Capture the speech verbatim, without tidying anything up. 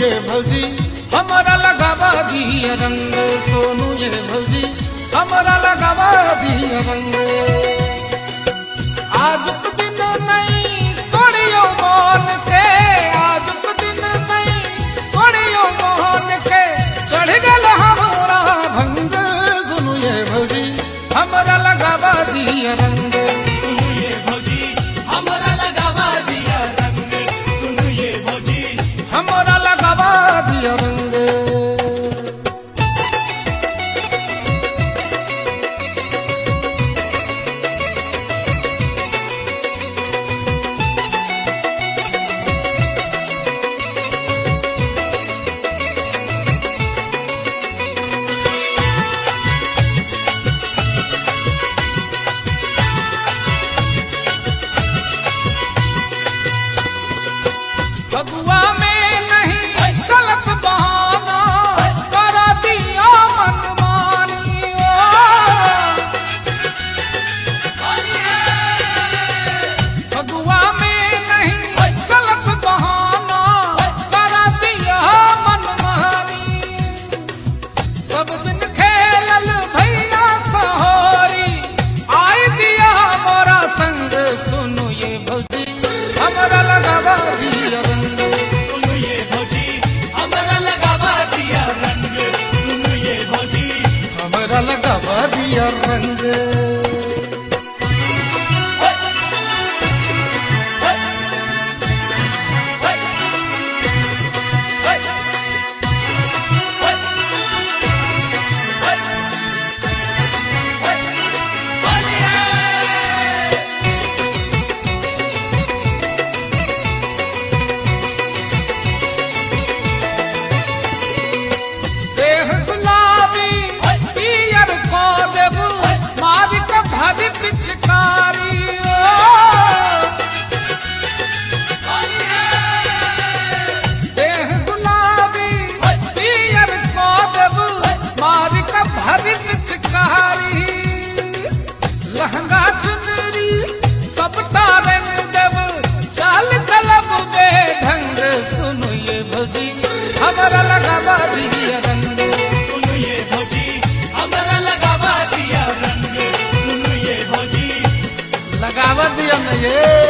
ये भौजी हमारा लगावा दिया रंग, सोनू ये भौजी हमारा लगावा दिया रंग। आज तो दिन नहीं तोड़ियो मोहन के, आज तो दिन नहीं तोड़ियो मोहन के, चढ़ गल हमारा भंग, सुनू ये भौजी हमारा लगावा दिया रंग। सुनो ये भौजी हमारा लगावा दिया रंग, सुनो ये भौजी हमारा लगावा दिया रंग। फगुआ में नहीं चलत बहाना, करा दिया मनमानी ओ। फगुआ में नहीं चलत बहाना, करा दिया मनमानी। सब दिन खेलल भैया सहोरी, आई दिया मोरा संग, सुनो ये भौजी हमारा लगावा दिया रंग। सुनो ये भौजी हमारा लगावा दिया रंग, सुनो ये भौजी हमारा लगावा दिया रंग। देह गुलाबी पियर को देबू, मार के भारी पिचकारी ओ। देह गुलाबी पियर को देबू, मार के भारी पिचकारी। लहंगा चुनरी सबटा रंग देबू, चाल चलब बेढंग, सुनो ये भौजी हमारा लगावा दिया रंग। सुनो ये भौजी हमारा लगावा दिया रंग, सुनो ये भौजी लगावा दिया न ये